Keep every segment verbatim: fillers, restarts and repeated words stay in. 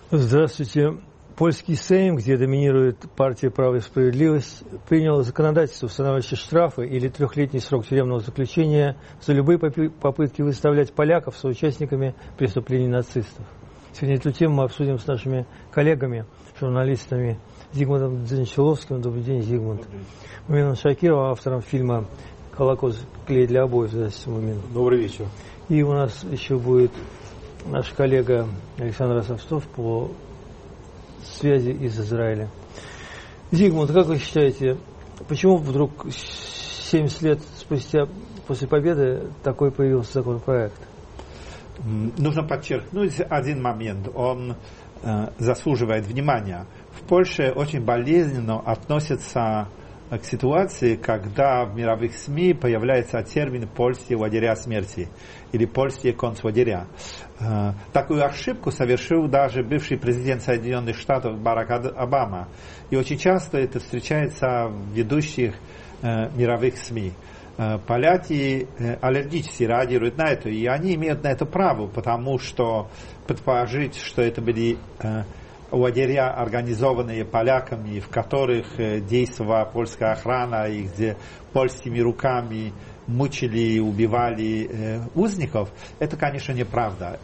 Здравствуйте. Польский Сейм, где доминирует партия «Право и справедливость», принял законодательство, устанавливающее штрафы или трехлетний срок тюремного заключения за любые попытки выставлять поляков соучастниками преступлений нацистов. Сегодня эту тему мы обсудим с нашими коллегами, журналистами Зигмундом Дзенчиловским. Добрый день, Зигмунд. Мумином Шакировым, автором фильма «Холокост. Клей для обоев». Здравствуйте, Мумин. Добрый вечер. И у нас еще будет наш коллега Александр Ростовцов по связи из Израиля. Зигмунд, как вы считаете, почему вдруг семьдесят лет спустя после победы такой появился законопроект? Нужно подчеркнуть один момент, он э, заслуживает внимания. В Польше очень болезненно относятся к ситуации, когда в мировых СМИ появляется термин «польские лагеря смерти» или «польские концлагеря». Э, такую ошибку совершил даже бывший президент Соединенных Штатов Барак Обама. И очень часто это встречается в ведущих э, мировых СМИ. Э, поляки э, аллергически реагируют на это, и они имеют на это право, потому что предположить, что это были э, лагеря, организованные поляками, в которых э, действовала польская охрана, и где польскими руками мучили и убивали э, узников, это, конечно, неправда.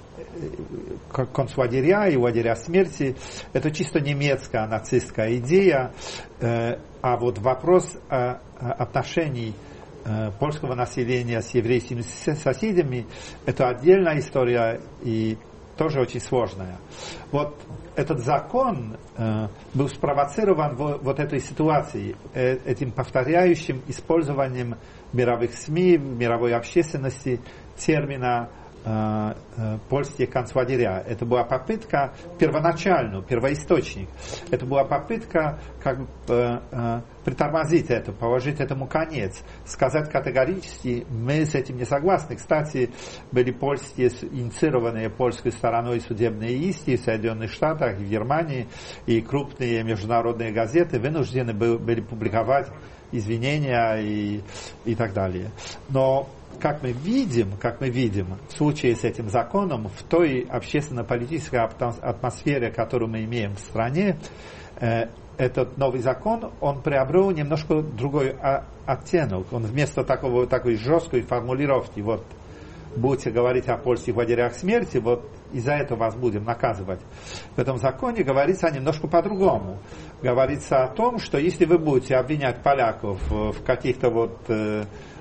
Концлагеря и лагеря смерти – это чисто немецкая нацистская идея, э, а вот вопрос э, отношений э, польского населения с еврейскими соседями – это отдельная история и тоже очень сложная. Вот этот закон э, был спровоцирован в, вот этой ситуацией, э, этим повторяющим использованием мировых СМИ, мировой общественности термина э, э, «польские концлагеря». Это была попытка, первоначальную, первоисточник, это была попытка как бы э, э, притормозить это, положить этому конец, сказать категорически, мы с этим не согласны. Кстати, были польские, инициированные польской стороной судебные иски в Соединенных Штатах, в Германии, и крупные международные газеты вынуждены были публиковать извинения и, и так далее. Но как мы видим, как мы видим, в случае с этим законом, в той общественно-политической атмосфере, которую мы имеем в стране, э, этот новый закон, он приобрел немножко другой оттенок. Он вместо такого, такой жесткой формулировки, вот, будете говорить о польских лагерях смерти, вот из-за этого вас будем наказывать. В этом законе говорится немножко по-другому. Говорится о том, что если вы будете обвинять поляков в каких-то вот э,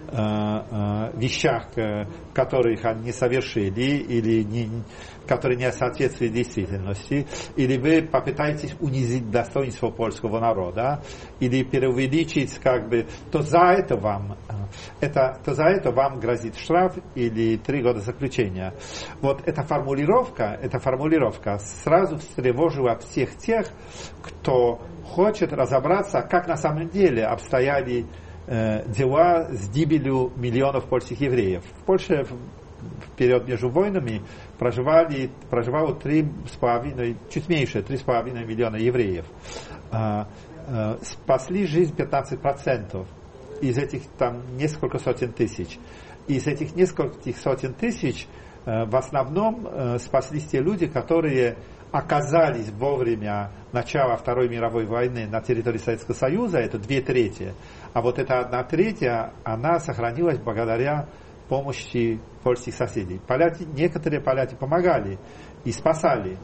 э, вещах, э, которых они не совершили, или не, которые не соответствуют действительности, или вы попытаетесь унизить достоинство польского народа, или преувеличить, как бы, то за это вам, это, то за это вам грозит штраф или три года заключения. Вот эта формулировка, эта формулировка сразу встревожила всех тех, кто хочет разобраться, как на самом деле обстояли э, дела с гибелью миллионов польских евреев. В Польше в период между войнами проживали, проживало три с половиной, чуть меньше, три с половиной миллиона евреев. А, а, спасли жизнь пятнадцать процентов. Из этих там несколько сотен тысяч. Из этих нескольких сотен тысяч а, в основном а, спаслись те люди, которые оказались вовремя начала Второй мировой войны на территории Советского Союза, это две трети. А вот эта одна третья, она сохранилась благодаря помощи польских соседей. Поляки, некоторые поляки помогали и спасали.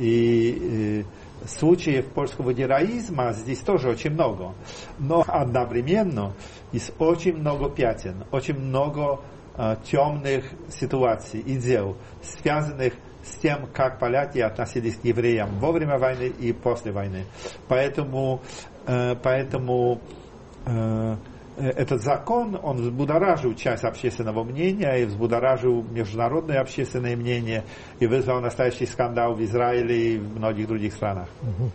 И э, случаев польского героизма здесь тоже очень много. Но одновременно есть очень много пятен, очень много э, темных ситуаций и дел, связанных с тем, как поляки относились к евреям во время войны и после войны. Поэтому, э, поэтому э, этот закон, он взбудоражил часть общественного мнения и взбудоражил международное общественное мнение и вызвал настоящий скандал в Израиле и в многих других странах.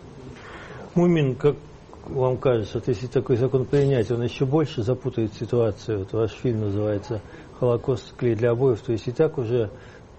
Мумин, как вам кажется, вот если такой закон принять, он еще больше запутает ситуацию? Вот ваш фильм называется «Холокост. Клей для обоев». То есть и так уже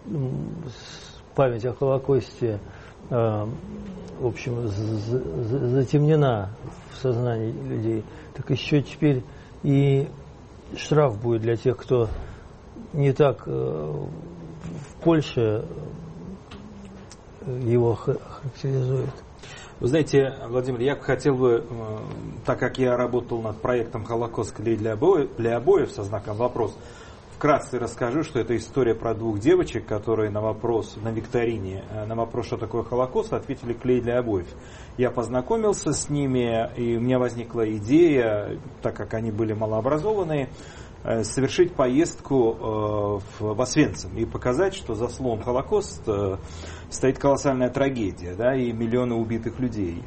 память о Холокосте, э, в общем, затемнена в сознании людей. Так еще теперь и штраф будет для тех, кто не так э, в Польше его характеризует. Вы знаете, Владимир, я хотел бы, так как я работал над проектом «Холокост клей для обоев», для обоев со знаком «вопрос», вкратце расскажу, что это история про двух девочек, которые на вопрос, на викторине, на вопрос, что такое Холокост, ответили клей для обоев. Я познакомился с ними, и у меня возникла идея, так как они были малообразованные, совершить поездку в Освенцим и показать, что за словом Холокост стоит колоссальная трагедия, да, и миллионы убитых людей.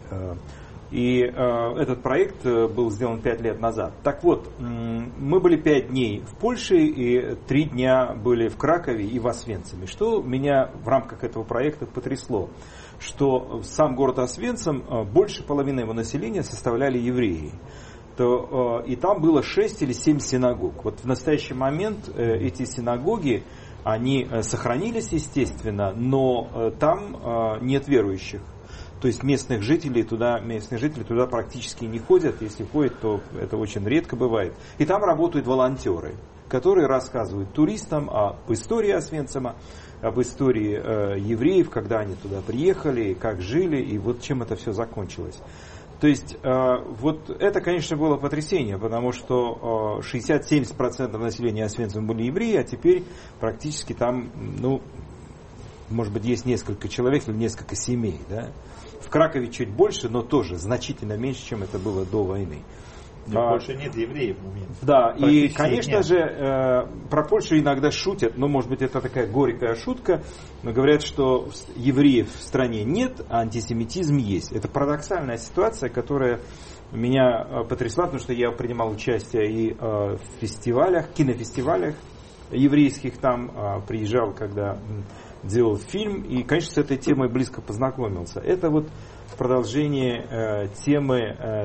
И э, этот проект был сделан пять лет назад. Так вот, мы были пять дней в Польше и три дня были в Кракове и в Освенциме. Что меня в рамках этого проекта потрясло, что сам город Освенцим, больше половины его населения составляли евреи. То, э, и там было шесть или семь синагог. Вот в настоящий момент э, эти синагоги, они э, сохранились, естественно, но э, там э, нет верующих. То есть местных жителей туда, местные жители туда практически не ходят. Если ходят, то это очень редко бывает. И там работают волонтеры, которые рассказывают туристам об истории Освенцима, об истории э, евреев, когда они туда приехали, как жили, и вот чем это все закончилось. То есть, э, вот это, конечно, было потрясение, потому что э, шестьдесят-семьдесят процентов населения Освенцима были евреи, а теперь практически там, ну, может быть, есть несколько человек или несколько семей, да. В Кракове чуть больше, но тоже значительно меньше, чем это было до войны. Но а, больше нет евреев. Да, и, конечно нет. же, э, про Польшу иногда шутят, но, может быть, это такая горькая шутка, но говорят, что евреев в стране нет, а антисемитизм есть. Это парадоксальная ситуация, которая меня потрясла, потому что я принимал участие и э, в фестивалях, кинофестивалях еврейских там, э, приезжал, когда делал фильм, и, конечно, с этой темой близко познакомился. Это вот продолжение э, темы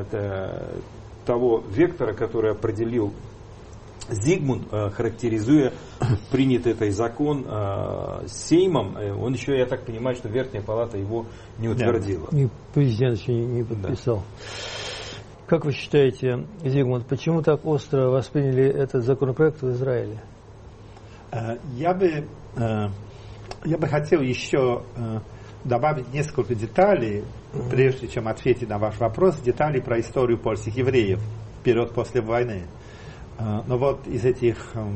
э, того вектора, который определил Зигмунд, э, характеризуя принятый этот закон э, Сеймом. Он еще, я так понимаю, что Верхняя Палата его не утвердила. Да, и президент еще не, не подписал. Да. Как вы считаете, Зигмунд, почему так остро восприняли этот законопроект в Израиле? Я бы... Я бы хотел еще э, добавить несколько деталей, mm-hmm. прежде чем ответить на ваш вопрос, деталей про историю польских евреев вперед после войны. Э, но вот из этих э,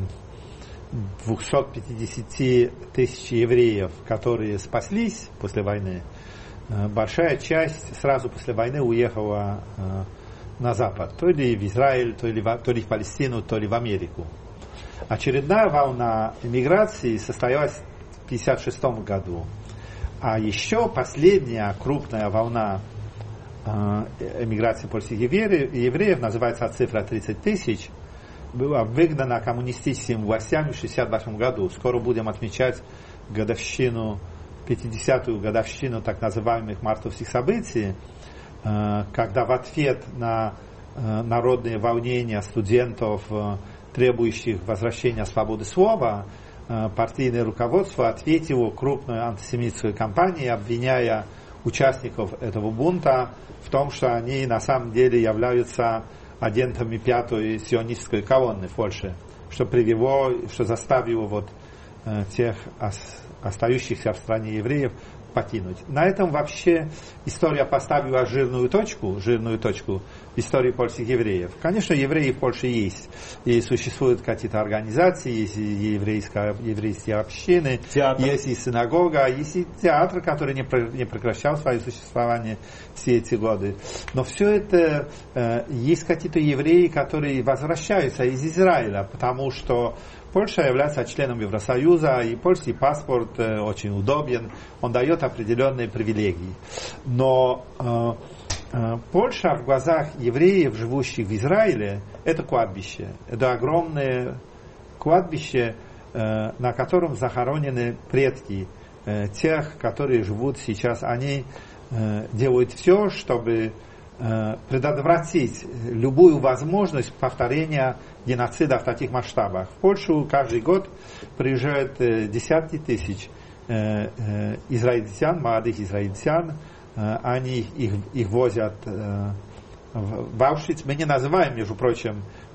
двести пятьдесят тысяч евреев, которые спаслись после войны, э, большая часть сразу после войны уехала э, на Запад, то ли в Израиль, то ли в, то ли в Палестину, то ли в Америку. Очередная волна эмиграции состоялась в тысяча девятьсот пятьдесят шестом году. А еще последняя крупная волна э, эмиграции польских евреев, евреев, называется цифра тридцать тысяч, была выгнана коммунистическими властями в шестьдесят восьмом году. Скоро будем отмечать годовщину, пятидесятую годовщину так называемых мартовских событий, э, когда в ответ на э, народные волнения студентов, э, требующих возвращения свободы слова, партийное руководство ответило крупной антисемитской кампанией, обвиняя участников этого бунта в том, что они на самом деле являются агентами пятой сионистской колонны в Польше, что привело, что заставило вот тех остающихся в стране евреев покинуть. На этом вообще история поставила жирную точку, жирную точку в истории польских евреев. Конечно, евреи в Польше есть, и существуют какие-то организации, есть и еврейская, еврейские общины, театр. Есть и синагога, есть и театр, который не, не прекращал свое существование все эти годы. Но все это, э, есть какие-то евреи, которые возвращаются из Израиля, потому что Польша является членом Евросоюза, и польский паспорт э, очень удобен, он дает определенные привилегии. Но э, э, Польша в глазах евреев, живущих в Израиле, это кладбище. Это огромное кладбище, э, на котором захоронены предки э, тех, которые живут сейчас. Они э, делают все, чтобы э, предотвратить любую возможность повторения геноцида в таких масштабах. В Польшу каждый год приезжают э, десятки тысяч э, э, израильтян, молодых израильтян. Э, они их, их возят э, в Аушвиц. Мы не называем, между прочим,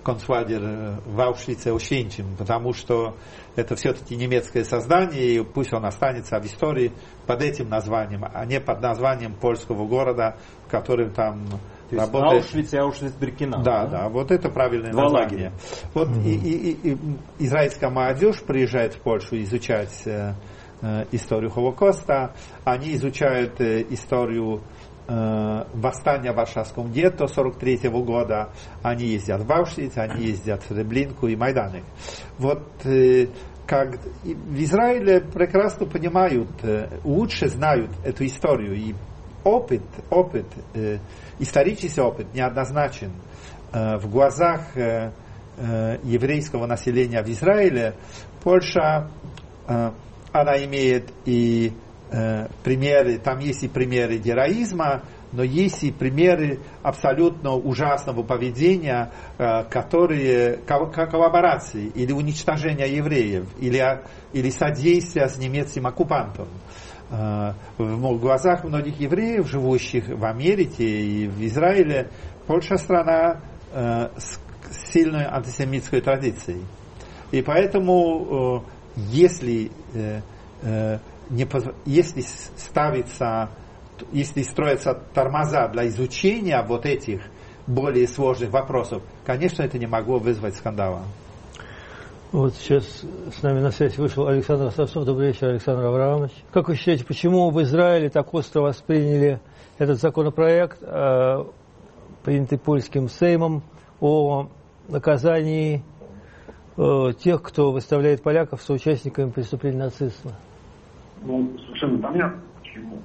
концлагерь в Аушвице-Ошенчим, потому что это все-таки немецкое создание, и пусть он останется в истории под этим названием, а не под названием польского города, в котором там то есть работает... Аушвиц и Аушвиц-Биркенау. Да, да, да, вот это правильное Два название. лагеря. Вот mm-hmm. и, и, и израильская молодежь приезжает в Польшу изучать э, э, историю Холокоста, они изучают э, историю восстания в Варшавском гетто сорок третьего года, они ездят в Аушвиц, они ездят в Сребринку и Майдаnek. Вот э, как в Израиле прекрасно понимают, э, лучше знают эту историю, и опыт, опыт, э, исторический опыт неоднозначен. Э, в глазах э, э, еврейского населения в Израиле Польша, э, она имеет и примеры, там есть и примеры героизма, но есть и примеры абсолютно ужасного поведения, которые, коллаборации или уничтожения евреев, или, или содействия с немецким оккупантом. В глазах многих евреев, живущих в Америке и в Израиле, Польша страна с сильной антисемитской традицией. И поэтому, если Не, если ставится, если строятся тормоза для изучения вот этих более сложных вопросов, конечно, это не могло вызвать скандала. Вот сейчас с нами на связь вышел Александр Савцов. Добрый вечер, Александр Авраамович. Как вы считаете, почему в Израиле так остро восприняли этот законопроект, э, принятый польским Сеймом, о наказании э, тех, кто выставляет поляков соучастниками преступлений нацизма? Ну, совершенно понятно, почему.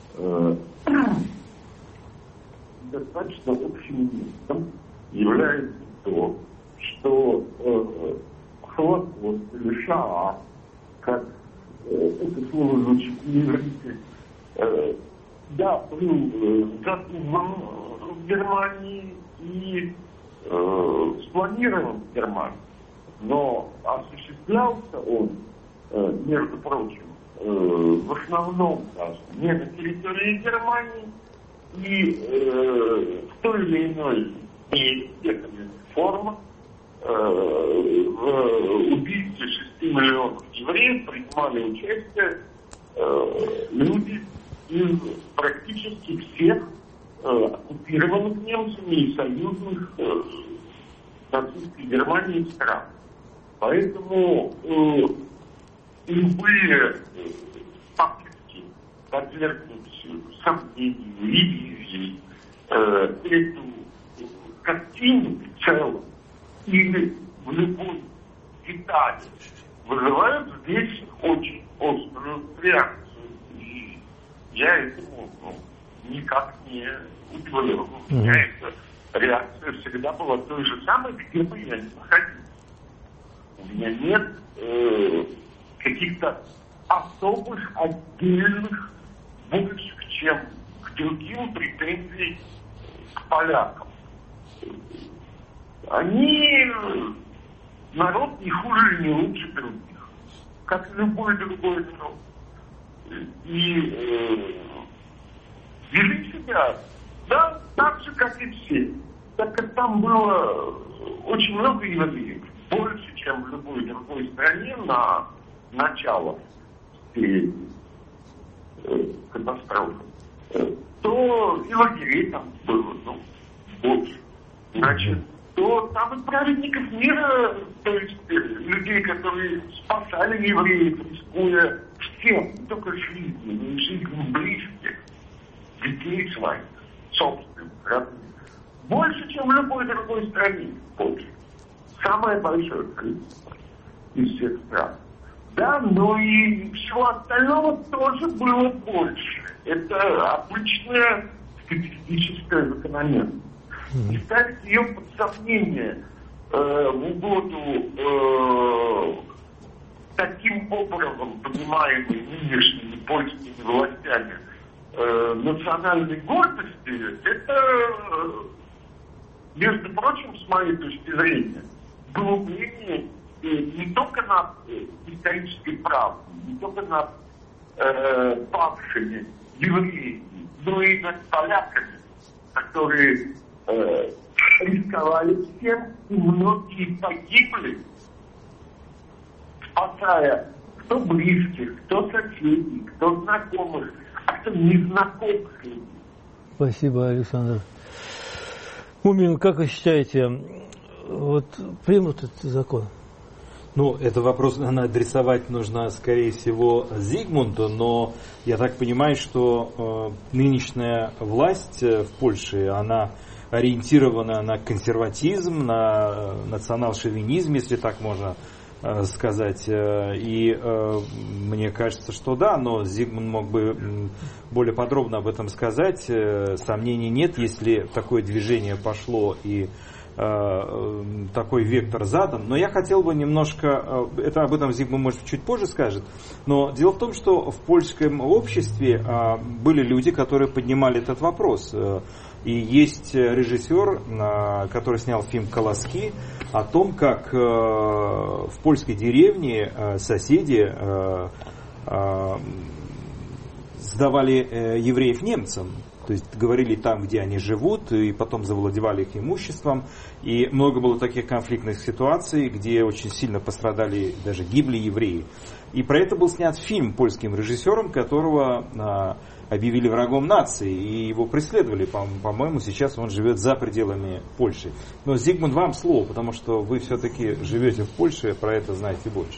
Достаточно общим местом является то, что Холокост или Шаа, как это слово звучит на иврите, да, был задуман в Германии и спланирован в Германии, но осуществлялся он, между прочим, в основном даже не на территории Германии и э, в той или иной степени форма э, в убийстве шести миллионов евреев принимали участие э, люди из практически всех э, оккупированных немцами и союзных э, нацистской Германии стран. Поэтому э, любые попытки подвергнуть сомнению, ревизии э, эту картину в целом или в любой детали вызывают здесь очень острую реакцию. И я этому ну, никак не удивлен. У меня эта реакция всегда была той же самой, где бы я ни находился. У меня нет э, каких-то особых, отдельных, больших, чем к другим претензий к полякам. Они народ не хуже и не лучше других, как и любой другой народ. И э, вели себя, да, так же, как и все. Так как там было очень много евреев, больше, чем в любой другой стране на начало всей э, катастрофы, э, то и лагерей там было, ну, больше. Значит, то там и праведников мира, то есть э, людей, которые спасали евреев, рискуя всем, не только жизнью, но и жизнью близких, детей своих, собственных, родных. Больше, чем в любой другой стране, больше. Самое большое количество из всех стран. Да, но и всего остального тоже было больше. Это обычная статистическая закономерность. И ставить ее под сомнение э, в угоду э, таким образом понимаемой нынешними польскими властями э, национальной гордости, это, э, между прочим, с моей точки зрения, глумление не только над э, исторической правдой, не только над э, павшими евреями, но и над поляками, которые э, рисковали всем, и многие погибли, спасая кто близких, кто соседей, кто знакомых, а кто незнакомых людей. Спасибо, Александр. Мумин, как вы считаете, вот примут этот закон? Ну, это вопрос адресовать нужно, скорее всего, Зигмунду, но я так понимаю, что э, нынешняя власть в Польше, она ориентирована на консерватизм, на национал-шовинизм, если так можно э, сказать. И э, мне кажется, что да, но Зигмунд мог бы более подробно об этом сказать. Сомнений нет, если такое движение пошло и такой вектор задан. Но я хотел бы немножко, это об этом Зигмунд, может, чуть позже скажет, но дело в том, что в польском обществе были люди, которые поднимали этот вопрос. И есть режиссер, который снял фильм «Колоски», о том, как в польской деревне соседи сдавали евреев немцам. То есть говорили там, где они живут, и потом завладевали их имуществом. И много было таких конфликтных ситуаций, где очень сильно пострадали, даже гибли евреи. И про это был снят фильм польским режиссером, которого а, объявили врагом нации, и его преследовали. По- по-моему, сейчас он живет за пределами Польши. Но, Зигмунд, вам слово, потому что вы все-таки живете в Польше, про это знаете больше.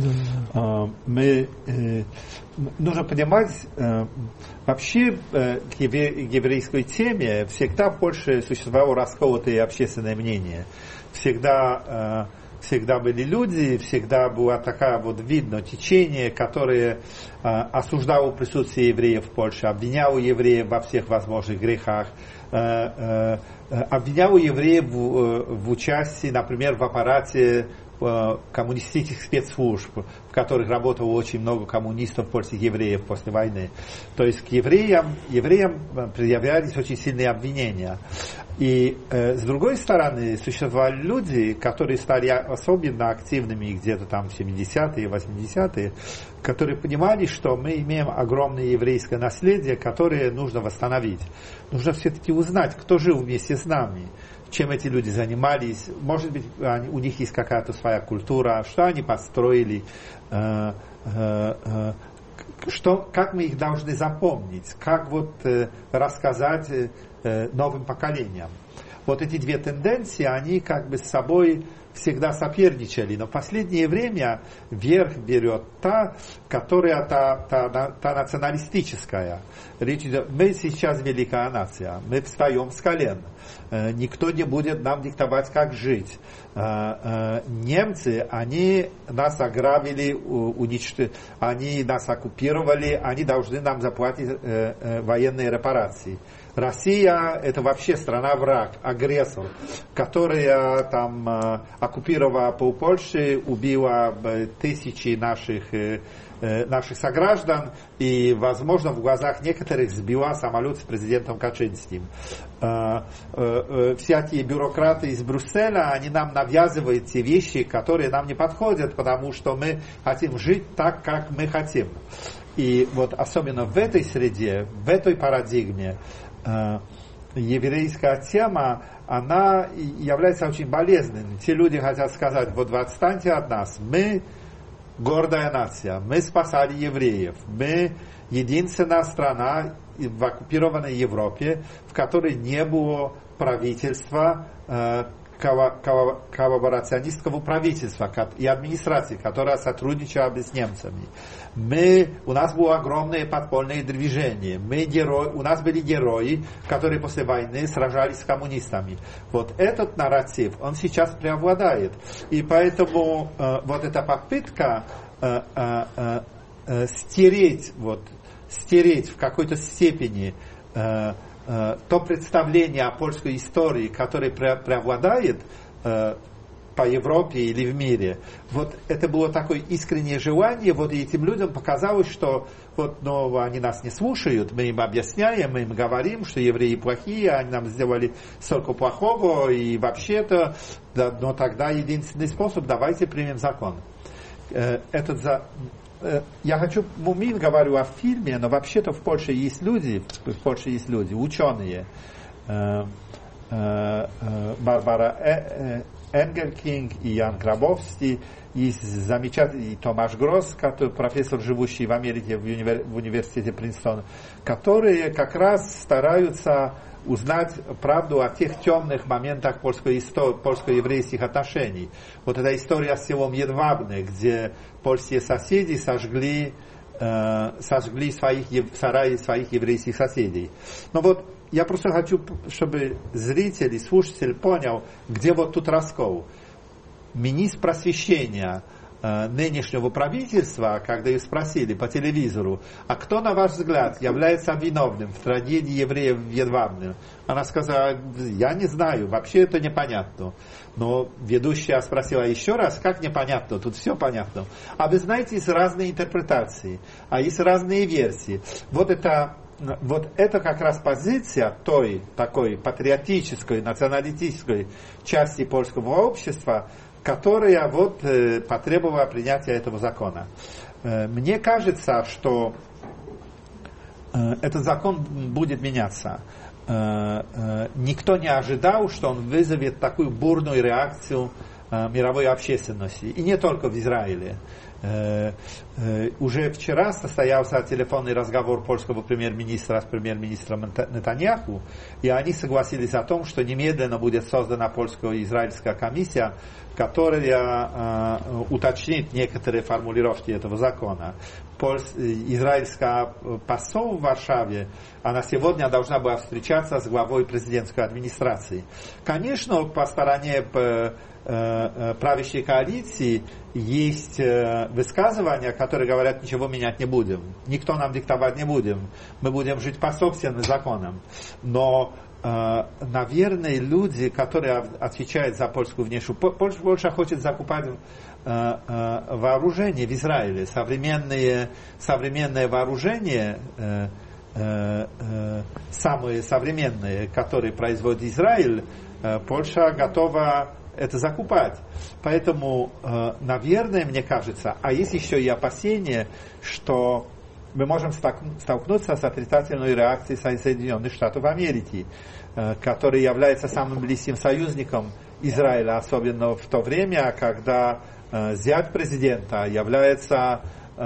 Мы, э, нужно понимать, э, вообще э, к евре, еврейской теме всегда в Польше существовало расколотое общественное мнение. Всегда, э, всегда были люди, всегда было такое вот видно течение, которое э, осуждало присутствие евреев в Польше, обвиняло евреев во всех возможных грехах, э, э, обвиняло евреев в, в участии, например, в аппарате коммунистических спецслужб, в которых работало очень много коммунистов, польских евреев после войны. То есть к евреям, евреям предъявлялись очень сильные обвинения. И э, с другой стороны, существовали люди, которые стали особенно активными где-то там в семидесятые, восьмидесятые, которые понимали, что мы имеем огромное еврейское наследие, которое нужно восстановить. Нужно все-таки узнать, кто жил вместе с нами, чем эти люди занимались, может быть, они, у них есть какая-то своя культура, что они построили, э, э, э, что, как мы их должны запомнить, как вот, э, рассказать э, новым поколениям. Вот эти две тенденции, они как бы с собой всегда соперничали, но в последнее время верх берет та, которая та, та, та националистическая. Речь идет, мы сейчас великая нация, мы встаем с колен, никто не будет нам диктовать, как жить. Немцы, они нас ограбили, уничтожили, они нас оккупировали, они должны нам заплатить военные репарации. Россия – это вообще страна-враг, агрессор, которая там оккупировала полпольши, убила тысячи наших, наших сограждан и, возможно, в глазах некоторых сбила самолет с президентом Качинским. Всякие бюрократы из Брюсселя, они нам навязывают те вещи, которые нам не подходят, потому что мы хотим жить так, как мы хотим. И вот особенно в этой среде, в этой парадигме, еврейская тема, она является очень болезненной. Те люди хотят сказать, вот вы отстаньте от нас, мы гордая нация, мы спасали евреев, мы единственная страна в оккупированной Европе, в которой не было правительства, коллаборационистского правительства и администрации, которая сотрудничала с немцами. Мы, у нас было огромное подпольное движение. Мы герои, у нас были герои, которые после войны сражались с коммунистами. Вот этот нарратив, он сейчас преобладает. И поэтому э, вот эта попытка э, э, э, стереть, вот, стереть в какой-то степени э, то представление о польской истории, которое преобладает э, по Европе или в мире, вот это было такое искреннее желание, вот и этим людям показалось, что вот, но они нас не слушают, мы им объясняем, мы им говорим, что евреи плохие, они нам сделали столько плохого, и вообще-то, да, но тогда единственный способ, давайте примем закон. Э, этот за Я хочу, Мумин говорю о фильме, но вообще-то в Польше есть люди, в Польше есть люди, ученые, Барбара Энгелькинг и Ян Грабовский, и замечательный и Томаш Гросс, который, профессор, живущий в Америке в, универ, в университете Принстон, которые как раз стараются узнать правду о тех темных моментах польско-истор- польско-еврейских отношений. Вот эта история с селом Едвабне, где польские соседи сожгли, э, сожгли своих, сараи своих еврейских соседей. Но вот я просто хочу, чтобы зритель и слушатель понял, где вот тут раскол. Министр просвещения э, нынешнего правительства, когда их спросили по телевизору, а кто, на ваш взгляд, является виновным в трагедии евреев в Едвабне? Она сказала, я не знаю, вообще это непонятно. Но ведущая спросила еще раз, как непонятно, тут все понятно. А вы знаете, есть разные интерпретации, а есть разные версии. Вот это... Вот это как раз позиция той такой патриотической, националистической части польского общества, которая вот, э, потребовала принятия этого закона. Э, мне кажется, что э, этот закон будет меняться. Э, э, никто не ожидал, что он вызовет такую бурную реакцию э, мировой общественности. И не только в Израиле. Э, э, уже вчера состоялся телефонный разговор польского премьер-министра с премьер-министром Нетаньяху, и они согласились о том, что немедленно будет создана польско-израильская комиссия, которая э, уточнит некоторые формулировки этого закона. Польс, израильская посол в Варшаве, она сегодня должна была встречаться с главой президентской администрации. Конечно, по стороне по, э, правящей коалиции есть э, высказывания, которые говорят, ничего менять не будем, никто нам диктовать не будем, мы будем жить по собственным законам. Но наверное, люди, которые отвечают за польскую внешнюю... Польша, Польша хочет закупать вооружение в Израиле. Современные, современное вооружение, самые современные, которые производит Израиль, Польша готова это закупать. Поэтому, наверное, мне кажется, а есть еще и опасение, что мы можем столкнуться с отрицательной реакцией Соединенных Штатов Америки, который является самым близким союзником Израиля, особенно в то время, когда зять президента является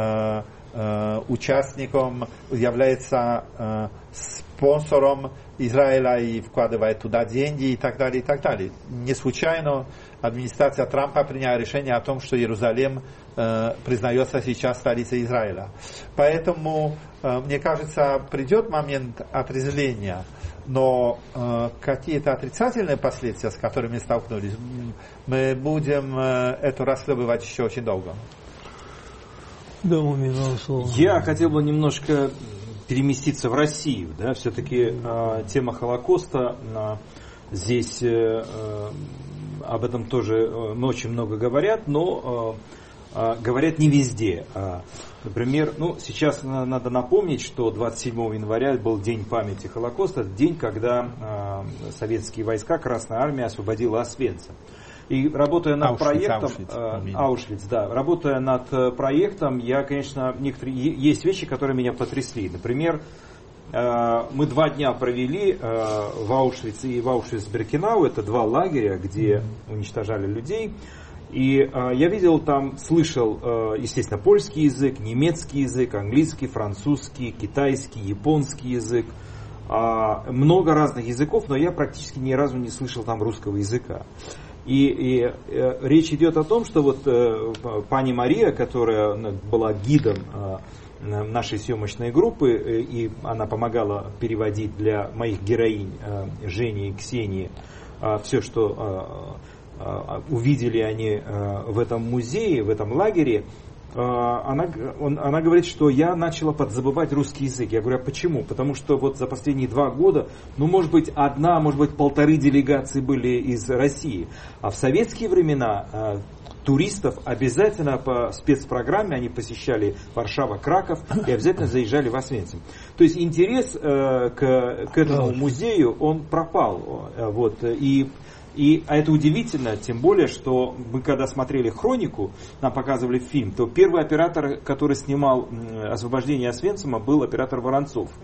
участником, является спонсором Израиля и вкладывает туда деньги и так далее, и так далее. Не случайно администрация Трампа приняла решение о том, что Иерусалим э, признается сейчас столицей Израиля. Поэтому, э, мне кажется, придет момент отрезвления, но э, какие-то отрицательные последствия, с которыми столкнулись, мы будем э, это расследовать еще очень долго. Я хотел бы немножко переместиться в Россию, да, все-таки э, тема Холокоста э, здесь э, э, об этом тоже э, очень много говорят, но э, э, говорят не везде. Э, например, ну, сейчас надо напомнить, что двадцать седьмого января был день памяти Холокоста, день, когда э, советские войска, Красная Армия освободила Освенцим. И работая над Аушвиц, проектом, Аушвиц, э, Аушвиц, да, работая над э, проектом, я, конечно, некоторые есть вещи, которые меня потрясли. Например, э, мы два дня провели э, в Аушвице и в Аушвиц-Биркенау, это два лагеря, где mm-hmm. уничтожали людей. И э, я видел там, слышал, э, естественно, польский язык, немецкий язык, английский, французский, китайский, японский язык. Э, много разных языков, но я практически ни разу не слышал там русского языка. И, и э, речь идет о том, что вот э, пани Мария, которая была гидом э, нашей съемочной группы, э, и она помогала переводить для моих героинь э, Жени и Ксении э, все, что э, э, увидели они э, в этом музее, в этом лагере, э, она, он, она говорит, что я начала подзабывать русский язык. Я говорю, а почему? Потому что вот за последние два года, ну, может быть, одна, может быть, полторы делегации были из России. А в советские времена э, туристов обязательно по спецпрограмме они посещали Варшава, Краков и обязательно заезжали в Освенцим. То есть интерес э, к, к этому музею, он пропал. Э, вот, и И а это удивительно, тем более, что мы когда смотрели «Хронику», нам показывали фильм, то первый оператор, который снимал освобождение Освенцима, был оператор Воронцов.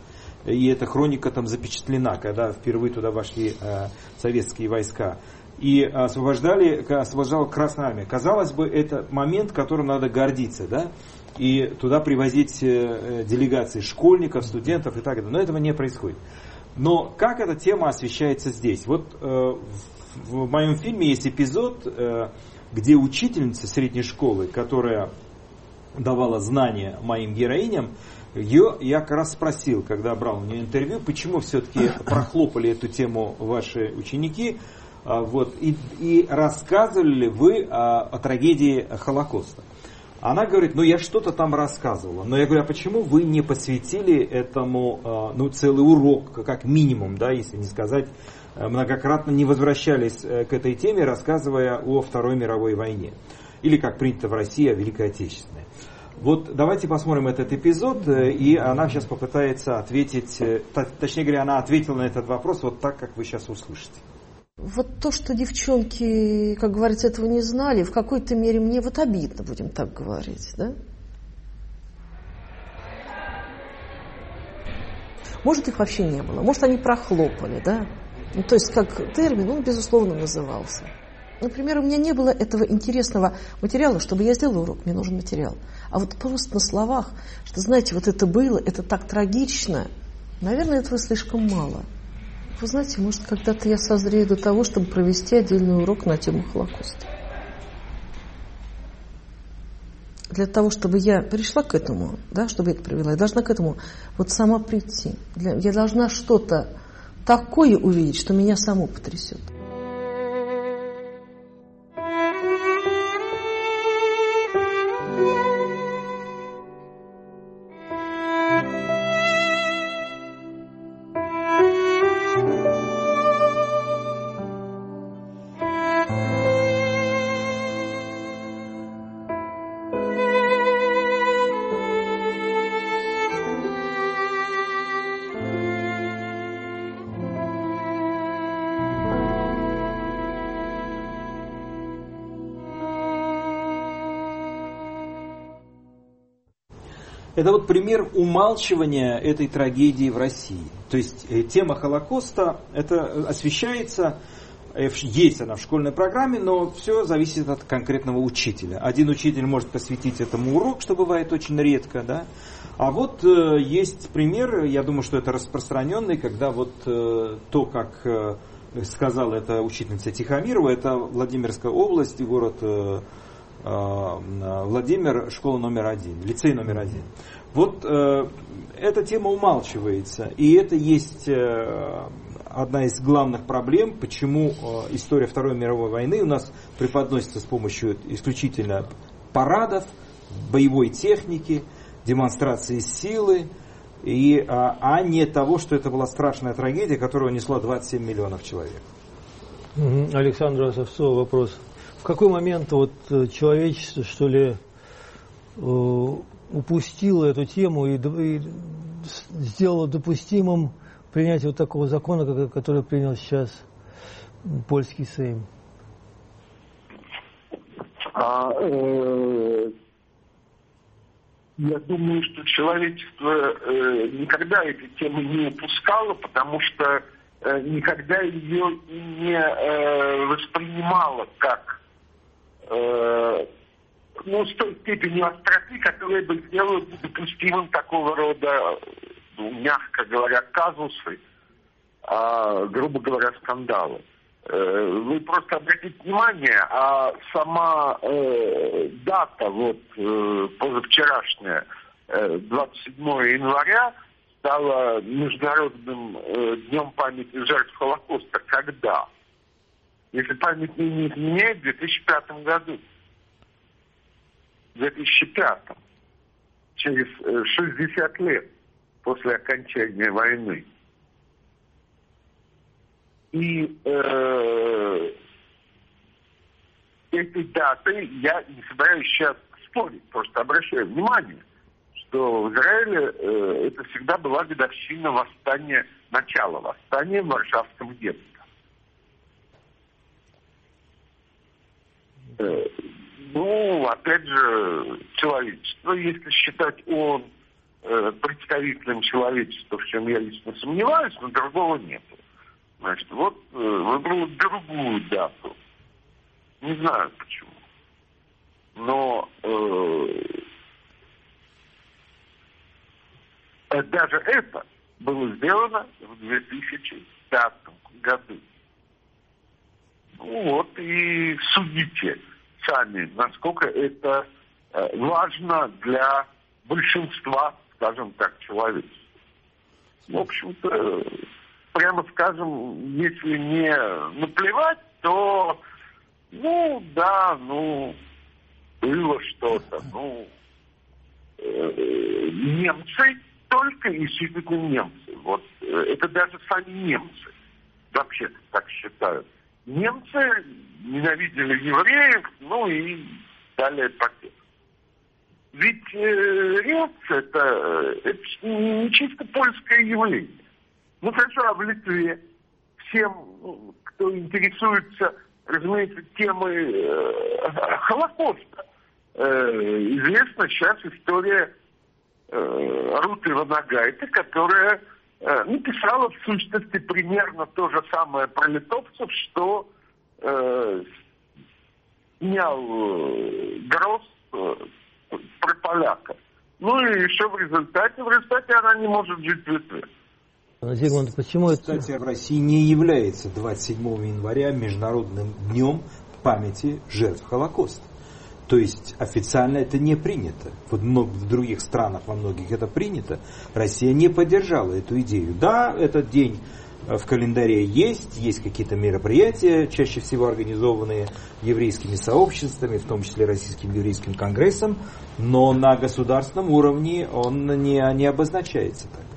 и эта хроника там запечатлена, когда впервые туда вошли э, советские войска. И освобождали, освобождала Красная Армия. Казалось бы, это момент, которым надо гордиться, да? И туда привозить делегации школьников, студентов и так далее. Но этого не происходит. Но как эта тема освещается здесь? Вот э, в моем фильме есть эпизод, э, где учительница средней школы, которая давала знания моим героиням, ее я как раз спросил, когда брал у нее интервью, почему все-таки прохлопали эту тему ваши ученики, э, вот, и, и рассказывали ли вы о, о трагедии Холокоста. Она говорит, ну я что-то там рассказывала. Но я говорю, а почему вы не посвятили этому ну, целый урок, как минимум, да, если не сказать, многократно не возвращались к этой теме, рассказывая о Второй мировой войне. Или, как принято в России, о Великой Отечественной. Вот давайте посмотрим этот эпизод, и она сейчас попытается ответить, точнее говоря, она ответила на этот вопрос вот так, как вы сейчас услышите. Вот то, что девчонки, как говорится, этого не знали, в какой-то мере мне вот обидно, будем так говорить, да? Может, их вообще не было, может, они прохлопали, да? Ну, то есть, как термин, он, безусловно, назывался. Например, у меня не было этого интересного материала, чтобы я сделала урок, мне нужен материал. А вот просто на словах, что, знаете, вот это было, это так трагично, наверное, этого слишком мало. Вы знаете, может, когда-то я созрею до того, чтобы провести отдельный урок на тему Холокоста. Для того, чтобы я пришла к этому, да, чтобы я это привела, я должна к этому вот сама прийти. Для, я должна что-то такое увидеть, что меня саму потрясет. Это вот пример умалчивания этой трагедии в России. То есть э, тема Холокоста, это освещается, э, есть она в школьной программе, но все зависит от конкретного учителя. Один учитель может посвятить этому урок, что бывает очень редко, да. А вот э, есть пример, я думаю, что это распространенный, когда вот э, то, как э, сказала эта учительница Тихомирова, это Владимирская область, город э, Владимир, школа номер один, лицей номер один. Вот э, эта тема умалчивается, и это есть э, одна из главных проблем, почему э, история Второй мировой войны у нас преподносится с помощью исключительно парадов, боевой техники, демонстрации силы, и, а, а не того, что это была страшная трагедия, которая унесла двадцать семь миллионов человек. Александр Осовцов, вопрос. В какой момент вот человечество, что ли, упустило эту тему и, и сделало допустимым принятие вот такого закона, который принял сейчас польский Сейм? А, э, я думаю, что человечество э, никогда этой темы не упускало, потому что э, никогда ее не э, воспринимало как э, ну, с той степенью остроты, которая бы сделала допустимым такого рода, ну, мягко говоря, казусы, а, грубо говоря, скандалы. Вы просто обратите внимание, а сама э, дата, вот э, позавчерашняя, э, двадцать седьмого января, стала Международным э, днем памяти жертв Холокоста. Когда? Если память не изменяет, в две тысячи пятом году. В две тысячи пятом. Через э, шестьдесят лет после окончания войны. И э, этой датой я не собираюсь сейчас спорить, просто обращаю внимание, что в Израиле э, это всегда была годовщина восстания, начала восстания в Варшавском гетто. Э, ну, опять же, человечество, если считать ООН э, представителем человечества, в чем я лично сомневаюсь, но другого нет. Значит, вот э, выбрал другую дату. Не знаю почему. Но э, даже это было сделано в две тысячи пятом году. Ну вот, и судите сами, насколько это э, важно для большинства, скажем так, человечества. В общем-то, прямо скажем, если не наплевать, то, ну, да, ну, было что-то, ну, э, немцы, только исключительно немцы. Вот, э, это даже сами немцы вообще так считают. Немцы ненавидели евреев, ну и далее пакет. Ведь э, рец это, это не чисто польское явление. Ну хорошо, а в Литве всем, кто интересуется, разумеется, темой э, Холокоста, э, известна сейчас история э, Руты Ванагайты, которая э, написала в сущности примерно то же самое про литовцев, что э, снял э, Гросс э, про поляков. Ну и еще в результате, в результате она не может жить в Литве. Зигмунд, почему это... Кстати, в России не является двадцать седьмого января Международным днем памяти жертв Холокоста. То есть официально это не принято. Вот в других странах, во многих это принято. Россия не поддержала эту идею. Да, этот день в календаре есть, есть какие-то мероприятия, чаще всего организованные еврейскими сообществами, в том числе Российским еврейским конгрессом, но на государственном уровне он не, не обозначается так.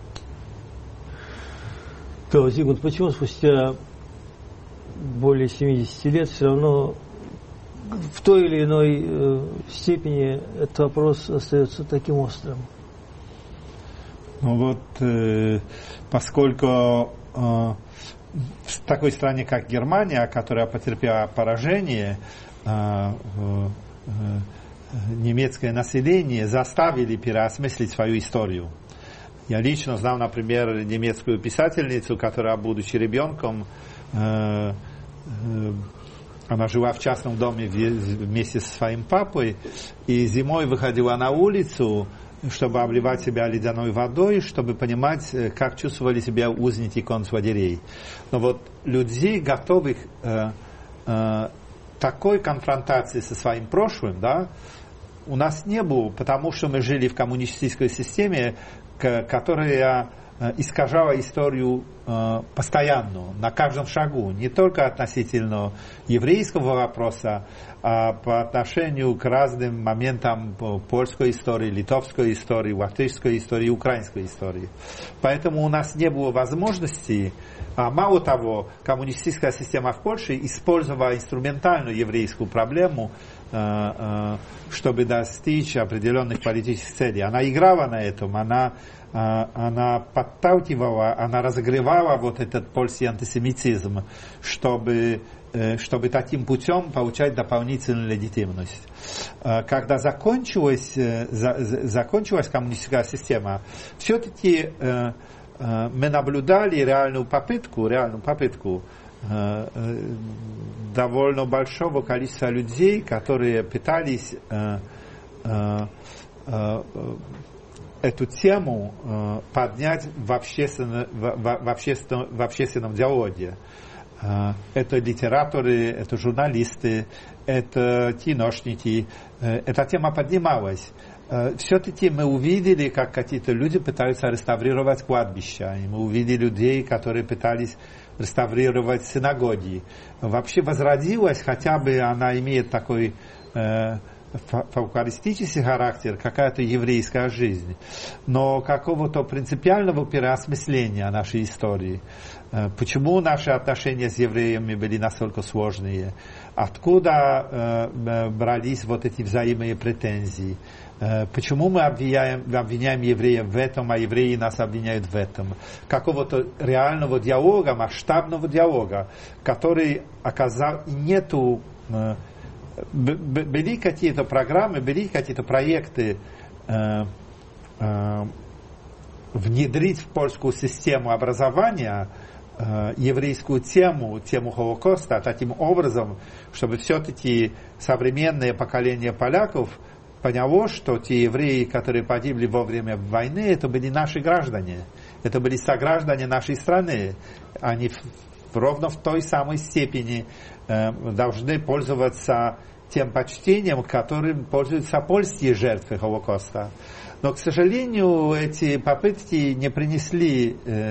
То, Зигмунд, почему спустя более семидесяти лет все равно в той или иной э, степени этот вопрос остается таким острым? Ну вот, э, поскольку э, в такой стране, как Германия, которая потерпела поражение, э, э, э, немецкое население заставили переосмыслить свою историю. Я лично знал, например, немецкую писательницу, которая, будучи ребенком, э, э, она жила в частном доме вместе со своим папой, и зимой выходила на улицу, чтобы обливать себя ледяной водой, чтобы понимать, как чувствовали себя узники концлагерей. Но вот людей, готовых э, э, такой конфронтации со своим прошлым, да, у нас не было, потому что мы жили в коммунистической системе, которая искажала историю постоянно, на каждом шагу, не только относительно еврейского вопроса, а по отношению к разным моментам польской истории, литовской истории, латышской истории, украинской истории. Поэтому у нас не было возможности, а мало того, коммунистическая система в Польше использовала инструментальную еврейскую проблему, чтобы достичь определенных политических целей. Она играла на этом, она, она подталкивала, она разогревала вот этот польский антисемитизм, чтобы, чтобы таким путем получать дополнительную легитимность. Когда закончилась, закончилась коммунистическая система, все-таки мы наблюдали реальную попытку, реальную попытку довольно большого количества людей, которые пытались э, э, э, эту тему э, поднять в, общественно, в, в, общественно, в общественном диалоге. Э, это литераторы, это журналисты, это киношники. Э, эта тема поднималась. Э, все-таки мы увидели, как какие-то люди пытаются реставрировать кладбища. И мы увидели людей, которые пытались реставрировать синагоги. Вообще возродилась, хотя бы она имеет такой э, фольклористический характер, какая-то еврейская жизнь, но какого-то принципиального переосмысления нашей истории. Э, почему наши отношения с евреями были настолько сложные? Откуда э, брались вот эти взаимные претензии? Почему мы обвиняем, обвиняем евреев в этом, а евреи нас обвиняют в этом? Какого-то реального диалога, масштабного диалога, который оказал, нету, были какие-то программы, были какие-то проекты внедрить в польскую систему образования э, еврейскую тему, тему Холокоста, таким образом, чтобы все-таки современное поколение поляков поняло, что те евреи, которые погибли во время войны, это были наши граждане, это были сограждане нашей страны. Они ровно в той самой степени э, должны пользоваться тем почтением, которым пользуются польские жертвы Холокоста. Но, к сожалению, эти попытки не принесли э,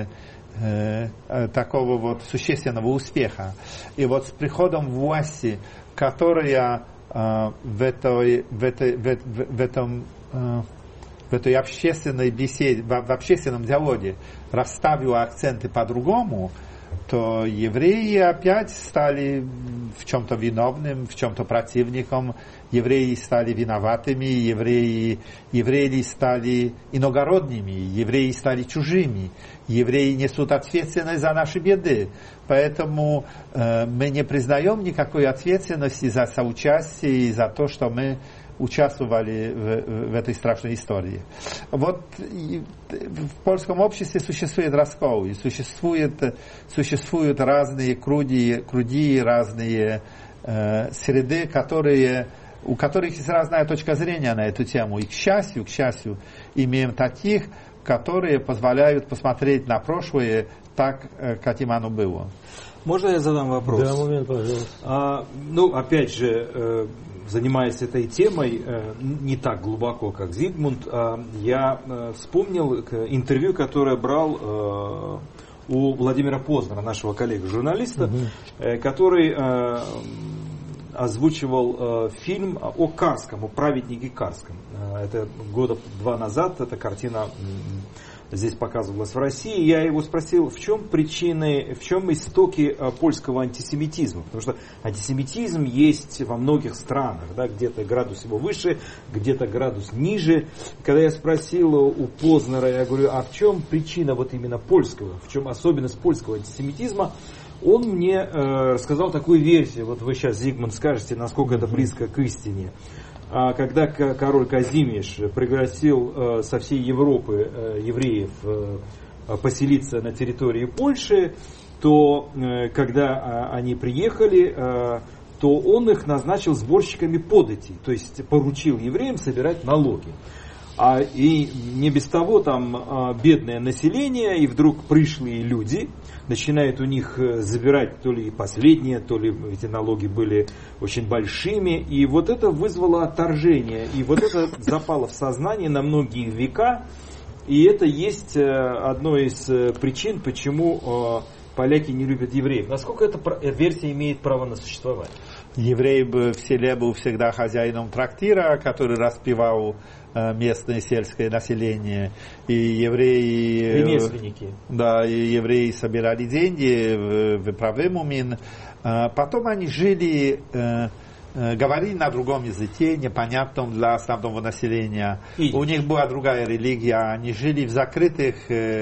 э, такого вот существенного успеха. И вот с приходом власти, которая э, в, этой, в, этой, в, в, этом, э, в этой общественной беседе, в, в общественном диалоге расставила акценты по-другому, то евреи опять стали в чем-то виновным, в чем-то противником, евреи стали виноватыми, евреи, евреи стали иногородними, евреи стали чужими, евреи несут ответственность за наши беды. Поэтому э, мы не признаем никакой ответственности за соучастие и за то, что мы участвовали в, в этой страшной истории. Вот в польском обществе существует раскол, и существует, существуют разные круги, круги разные э, среды, которые, у которых есть разная точка зрения на эту тему. И к счастью, к счастью, имеем таких, которые позволяют посмотреть на прошлое так, каким оно было. Можно я задам вопрос? Да, момент, пожалуйста. А, ну, опять же, э, занимаясь этой темой э, не так глубоко, как Зигмунд, э, я э, вспомнил интервью, которое брал э, у Владимира Познера, нашего коллеги-журналиста, угу. э, который э, озвучивал э, фильм о Карском, о праведнике Карском. Э, это года два назад, эта картина здесь показывалась в России. Я его спросил, в чем причины, в чем истоки польского антисемитизма. Потому что антисемитизм есть во многих странах, да, где-то градус его выше, где-то градус ниже. Когда я спросил у Познера, я говорю, а в чем причина вот именно польского, в чем особенность польского антисемитизма, он мне э, рассказал такую версию. Вот вы сейчас, Зигмунд, скажете, насколько это близко к истине. Когда король Казимиш пригласил со всей Европы евреев поселиться на территории Польши, то когда они приехали, то он их назначил сборщиками податей, то есть поручил евреям собирать налоги. А и не без того там бедное население, и вдруг пришлые люди начинают у них забирать то ли последние, то ли эти налоги были очень большими. И вот это вызвало отторжение. И вот это запало в сознание на многие века. И это есть одной из причин, почему поляки не любят евреев. Насколько эта версия имеет право на существование? Еврей в селе был всегда хозяином трактира, который распевал местное сельское население, и евреи, ремесленники. Да, и евреи собирали деньги в, в правымумин. Потом они жили, говорили на другом языке, непонятном для основного населения. И... У них была другая религия, они жили в закрытых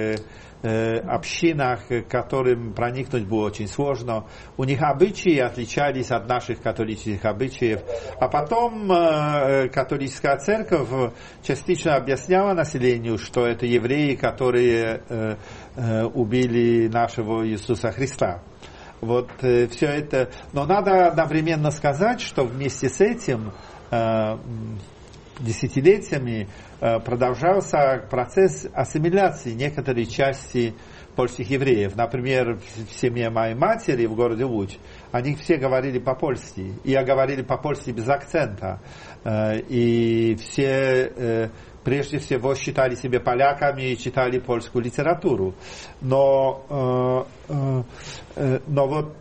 общинах, к которым проникнуть было очень сложно. У них обычаи отличались от наших католических обычаев. А потом э, католическая церковь частично объясняла населению, что это евреи, которые э, э, убили нашего Иисуса Христа. Вот э, все это. Но надо одновременно сказать, что вместе с этим э, десятилетиями продолжался процесс ассимиляции некоторой части польских евреев. Например, в семье моей матери в городе Луч они все говорили по-польски. И я говорили по-польски без акцента. И все прежде всего считали себя поляками и читали польскую литературу. Но, но вот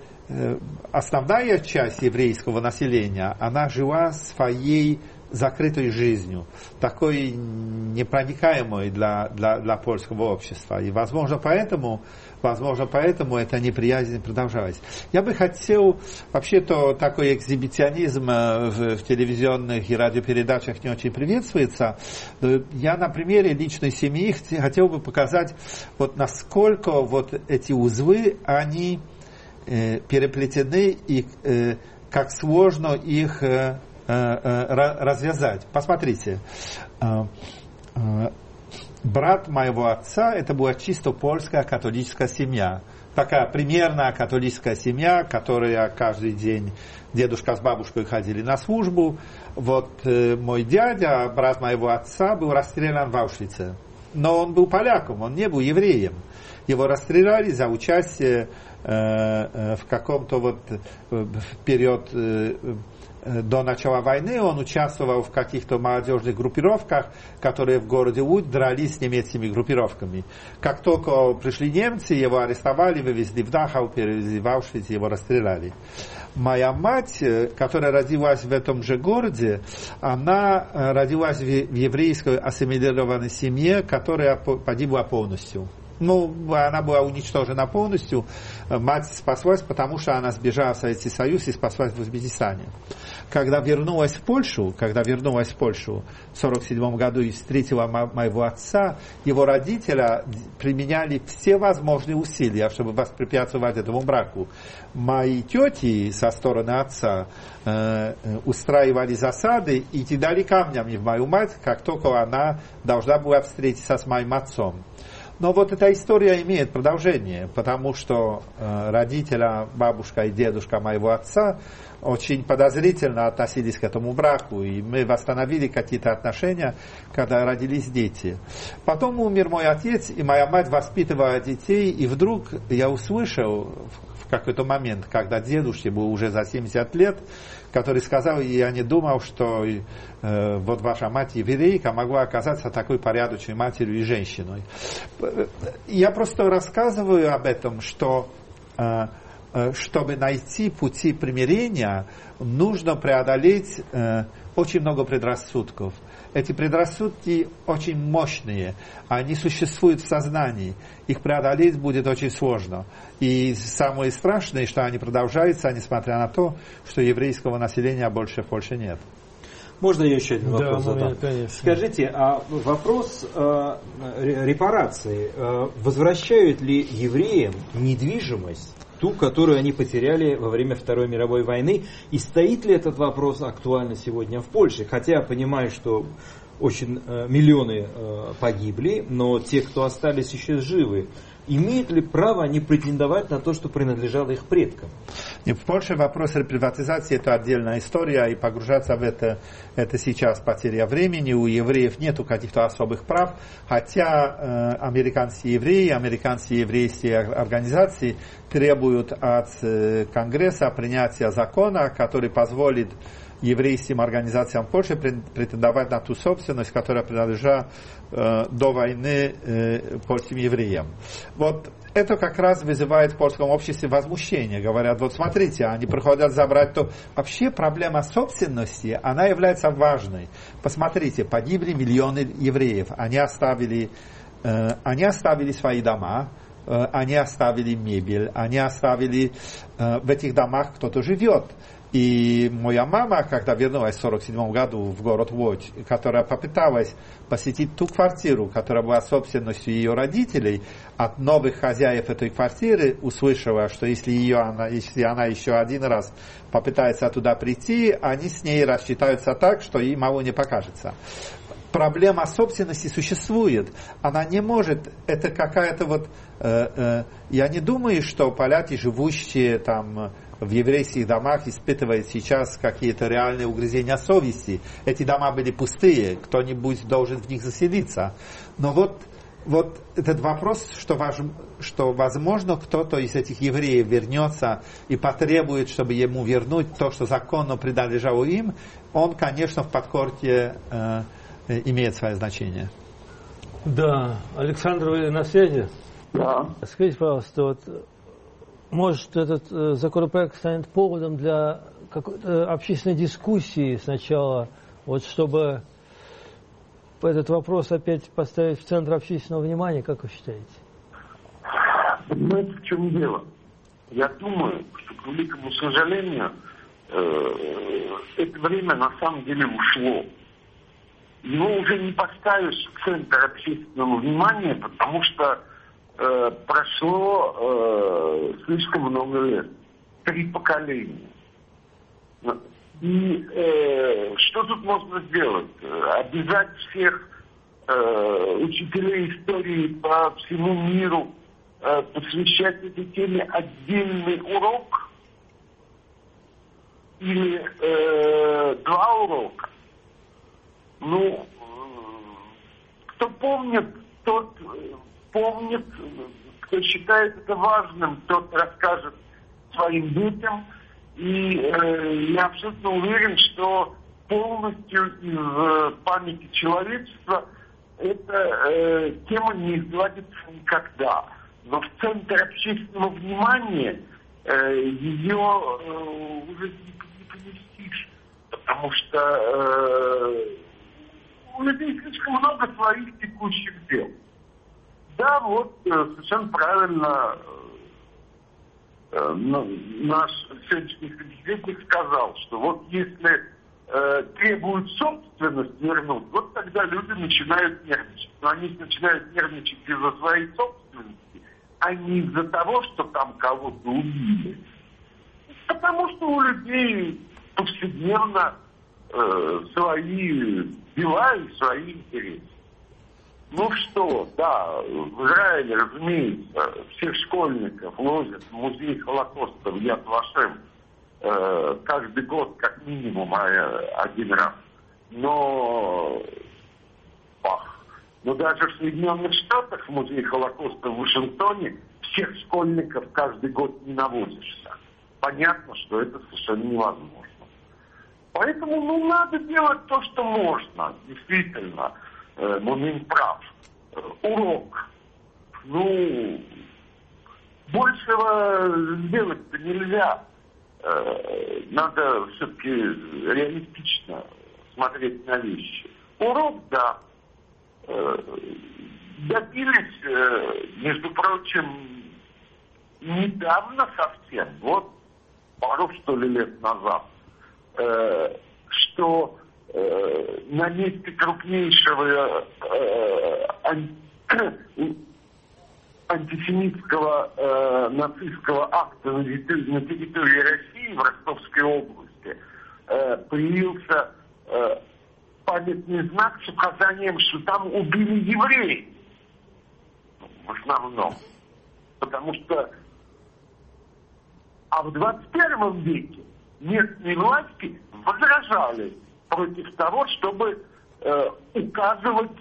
основная часть еврейского населения, она жила своей закрытой жизнью, такой непроникаемой для, для, для польского общества. И, возможно, поэтому, возможно, поэтому эта неприязнь продолжалась. Я бы хотел, вообще-то, такой экзибиционизм в, в телевизионных и радиопередачах не очень приветствуется. Я на примере личной семьи хотел бы показать, вот насколько вот эти узлы, они э, переплетены и э, как сложно их развязать. Посмотрите. брат моего отца, это была чисто польская католическая семья. Такая примерная католическая семья, которая каждый день, дедушка с бабушкой ходили на службу. Вот э, мой дядя, брат моего отца, был расстрелян в Аушвице. Но он был поляком, он не был евреем. Его расстреляли за участие э, э, в каком-то вот э, период э, до начала войны. Он участвовал в каких-то молодежных группировках, которые в городе Луд дрались с немецкими группировками. Как только пришли немцы, его арестовали, вывезли в Дахау, перевезли в Аушвиц, его расстреляли. Моя мать, которая родилась в этом же городе, она родилась в еврейской ассимилированной семье, которая погибла полностью. Ну, она была уничтожена полностью. Мать спаслась, потому что она сбежала в Советский Союз и спаслась в Узбекистане. Когда вернулась в Польшу, когда вернулась в Польшу в сорок седьмом году и встретила мо- моего отца, его родители применяли все возможные усилия, чтобы воспрепятствовать этому браку. Мои тети со стороны отца э, устраивали засады и кидали камнями в мою мать, как только она должна была встретиться с моим отцом. Но вот эта история имеет продолжение, потому что э, родители, бабушка и дедушка моего отца очень подозрительно относились к этому браку, и мы восстановили какие-то отношения, когда родились дети. Потом умер мой отец, и моя мать воспитывала детей, и вдруг я услышал в какой-то момент, когда дедушке был уже за семьдесят лет, который сказал: я не думал, что э, вот ваша мать еврейка могла оказаться такой порядочной матерью и женщиной. Я просто рассказываю об этом, что э, чтобы найти пути примирения, нужно преодолеть э, очень много предрассудков. Эти предрассудки очень мощные, они существуют в сознании, их преодолеть будет очень сложно. И самое страшное, что они продолжаются, несмотря на то, что еврейского населения больше в Польше нет. Можно я еще один вопрос да, задам? Конечно. Скажите, а вопрос э, репарации, э, возвращают ли евреям недвижимость, ту, которую они потеряли во время Второй мировой войны, и стоит ли этот вопрос актуально сегодня в Польше? Хотя я понимаю, что очень э, миллионы э, погибли, но те, кто остались еще живы, имеют ли право они претендовать на то, что принадлежало их предкам? И в Польше вопрос реприватизации — это отдельная история, и погружаться в это, это сейчас потеря времени. У евреев нет каких-то особых прав, хотя э, американские евреи, американские еврейские организации требуют от э, Конгресса принятия закона, который позволит еврейским организациям Польши претендовать на ту собственность, которая принадлежала э, до войны э, польским евреям. Вот это как раз вызывает в польском обществе возмущение. Говорят: вот смотрите, они приходят забрать то. Вообще проблема собственности, она является важной. Посмотрите, погибли миллионы евреев, они оставили, э, они оставили свои дома, э, они оставили мебель, они оставили э, в этих домах кто-то живет. И моя мама, когда вернулась в сорок седьмом году в город Лодь, которая попыталась посетить ту квартиру, которая была собственностью ее родителей, от новых хозяев этой квартиры услышала, что если, ее, она, если она еще один раз попытается туда прийти, они с ней рассчитаются так, что ей мало не покажется. Проблема собственности существует. Она не может, это какая-то вот... Э, э, я не думаю, что поляки, живущие там в еврейских домах, испытывают сейчас какие-то реальные угрызения совести. Эти дома были пустые, кто-нибудь должен в них заселиться. Но вот, вот этот вопрос, что, важ, что возможно кто-то из этих евреев вернется и потребует, чтобы ему вернуть то, что законно принадлежало им, он, конечно, в подкорке э, имеет свое значение. Да. Александр, вы на связи? Да. Скажите, пожалуйста, вот, может, этот э, законопроект станет поводом для какой-то общественной дискуссии сначала, вот, чтобы этот вопрос опять поставить в центр общественного внимания, как вы считаете? Понимаете, в чем дело? Я думаю, что, к великому сожалению, э, это время на самом деле ушло. Его уже не поставишь в центр общественного внимания, потому что э, прошло э, слишком много лет. Три поколения. И э, что тут можно сделать? Обязать всех э, учителей истории по всему миру э, посвящать этой теме отдельный урок или э, два урока. Ну, кто помнит, тот помнит, кто считает это важным, тот расскажет своим детям. И э, я абсолютно уверен, что полностью из э, памяти человечества эта э, тема не изгладится никогда. Но в центре общественного внимания э, ее э, уже не, не поместишь, потому что э, у людей слишком много своих текущих дел. Да, вот э, совершенно правильно э, наш сегодняшний собеседник сказал, что вот если э, требуют собственность вернуть, вот тогда люди начинают нервничать. Но они начинают нервничать из-за своей собственности, а не из-за того, что там кого-то убили. Потому что у людей повседневно э, свои дела и свои интересы. Ну что, да, в Израиле, разумеется, всех школьников возят в музей Холокоста в Яд Вашем э, каждый год как минимум один раз. Но, ах, но даже в Соединенных Штатах в музей Холокоста в Вашингтоне всех школьников каждый год не навозишься. Понятно, что это совершенно невозможно. Поэтому, ну, надо делать то, что можно, действительно. Мумин прав. Урок. Ну, большего сделать-то нельзя. Надо все-таки реалистично смотреть на вещи. Урок, да. Добились, между прочим, недавно совсем, вот пару, что ли, лет назад, что на месте крупнейшего э, ан, антисемитского э, нацистского акта на территории, на территории России, в Ростовской области, э, появился э, памятный знак с указанием, что там убили евреев. В основном. Потому что а в двадцать первом веке местные власти возражали против того, чтобы э, указывать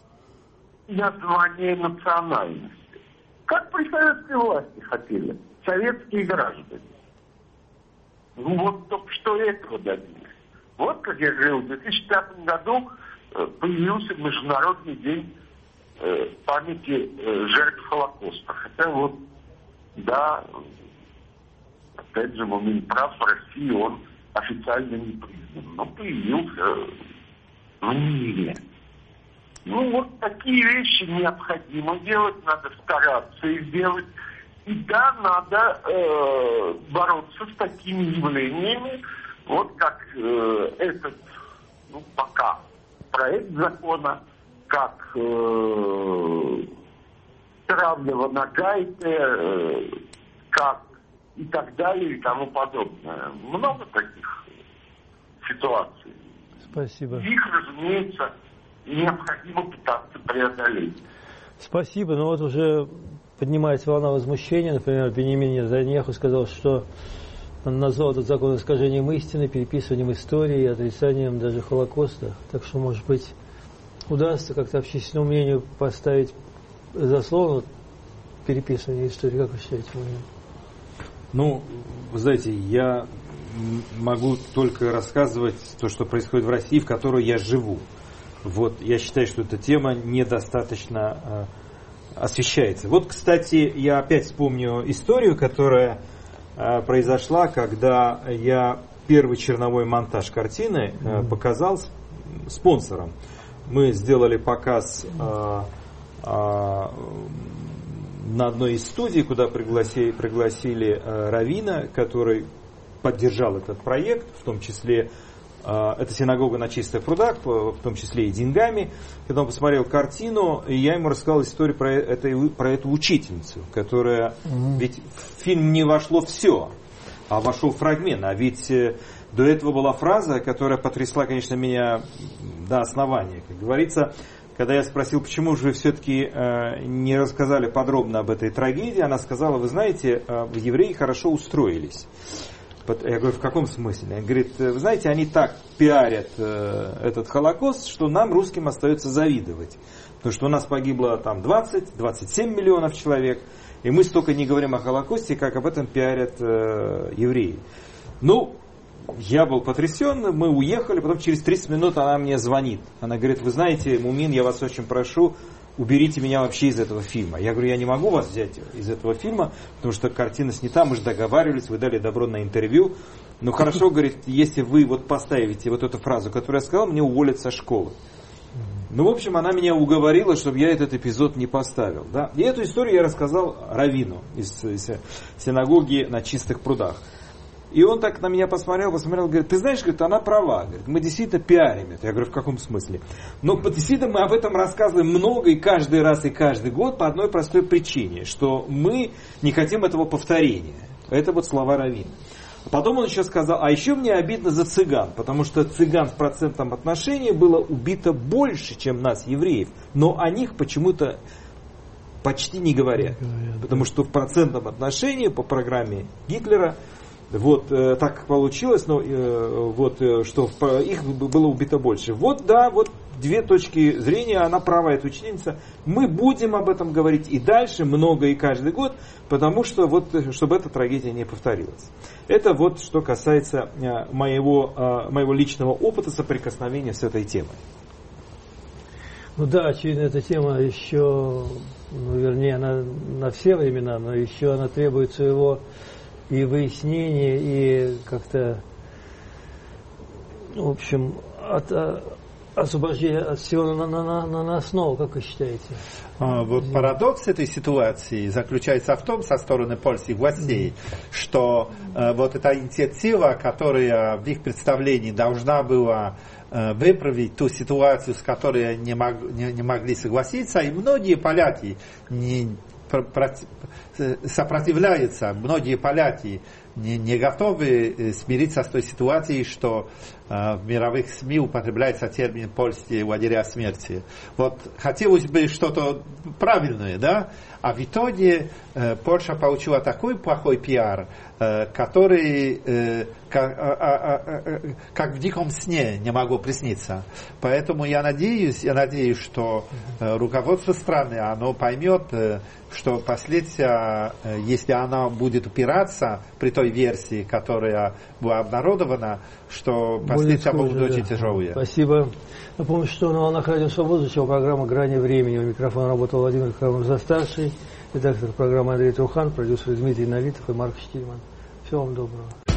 название национальности. Как при советской власти хотели советские граждане. Ну вот только что этого добились. Вот, как я говорил, в две тысячи пятом году э, появился Международный день э, памяти э, жертв Холокоста. Хотя вот, да, опять же, Мумин прав, в России он официально не признан, но появился в мире. Ну, вот такие вещи необходимо делать, надо стараться их делать. И да, надо э, бороться с такими явлениями, вот как э, этот, ну, пока проект закона, как э, травля в Анагайте, э, как и так далее, и тому подобное. Много таких ситуаций. Спасибо. Их, разумеется, необходимо пытаться преодолеть. Спасибо, но вот уже поднимается волна возмущения. Например, Беньямин Нетаньяху сказал, что он назвал этот закон искажением истины, переписыванием истории и отрицанием даже Холокоста. Так что, может быть, удастся как-то общественному мнению поставить заслон переписывания истории. Как вы считаете, Владимир? Ну, вы знаете, я могу только рассказывать то, что происходит в России, в которой я живу. Вот, я считаю, что эта тема недостаточно э, освещается. Вот, кстати, я опять вспомню историю, которая э, произошла, когда я первый черновой монтаж картины э, показал с, спонсорам. Мы сделали показ э, э, на одной из студий, куда пригласили, пригласили э, раввина, который поддержал этот проект, в том числе э, это синагога на Чистых прудах, в том числе и деньгами. Когда он посмотрел картину, я ему рассказал историю про, это, про эту учительницу, которая... Mm-hmm. Ведь в фильм не вошло все, а вошел фрагмент. А ведь э, до этого была фраза, которая потрясла, конечно, меня до основания. Как говорится, когда я спросил, почему же вы все-таки э, не рассказали подробно об этой трагедии, она сказала, вы знаете, э, евреи хорошо устроились. Я говорю, в каком смысле? Она говорит, вы знаете, они так пиарят э, этот Холокост, что нам, русским, остается завидовать. Потому что у нас погибло там двадцать-двадцать семь миллионов человек, и мы столько не говорим о Холокосте, как об этом пиарят э, евреи. Ну, я был потрясен, мы уехали, потом через тридцать минут она мне звонит. Она говорит, вы знаете, Мумин, я вас очень прошу, уберите меня вообще из этого фильма. Я говорю, я не могу вас взять из этого фильма, потому что картина снята, мы же договаривались, вы дали добро на интервью. Ну хорошо, говорит, если вы вот поставите вот эту фразу, которую я сказал, мне уволят со школы. Ну, в общем, она меня уговорила, чтобы я этот эпизод не поставил. Да? И эту историю я рассказал раввину из, из синагоги на Чистых прудах. И он так на меня посмотрел, посмотрел, говорит, ты знаешь, говорит, она права, говорит, мы действительно пиарим это. Я говорю, в каком смысле? Но действительно мы об этом рассказываем много и каждый раз, и каждый год по одной простой причине, что мы не хотим этого повторения. Это вот слова раввина. Потом он еще сказал, а еще мне обидно за цыган, потому что цыган в процентном отношении было убито больше, чем нас, евреев, но о них почему-то почти не говорят. Потому что в процентном отношении по программе Гитлера вот э, так получилось, но, э, вот, э, что в, их было убито больше. Вот да, вот две точки зрения, она права, эта учительница. Мы будем об этом говорить и дальше, много и каждый год, потому что вот, чтобы эта трагедия не повторилась. Это вот что касается э, моего, э, моего личного опыта соприкосновения с этой темой. Ну да, очевидно, эта тема еще, ну, вернее, она на все времена, но еще она требует своего и выяснение, и как-то, в общем, от, освобождение от всего на, на, на, на основу, как вы считаете? А, вот парадокс этой ситуации заключается в том, со стороны польских властей, mm-hmm. что э, вот эта инициатива, которая в их представлении должна была э, выправить ту ситуацию, с которой не, мог, не, не могли согласиться, и многие поляки не сопротивляются, многие поляки не, не готовы смириться с той ситуацией, что э, в мировых СМИ употребляется термин «польские лагеря смерти». Вот хотелось бы что-то правильное, да? А в итоге э, Польша получила такой плохой пиар, э, который э, как, а, а, а, как в диком сне не могло присниться. Поэтому я надеюсь, я надеюсь, что э, руководство страны, оно поймет, э, что последствия, э, если она будет упираться при той версии, которая была обнародована, что последствия будут да. очень тяжелые. Спасибо. Напомню, что на волнах Радио Свобода звучала программа «Грани времени». У микрофона работал Владимир Карамурза-старший, редактор программы Андрей Трухан, продюсер Дмитрий Налитов и Марк Штильман. Всего вам доброго.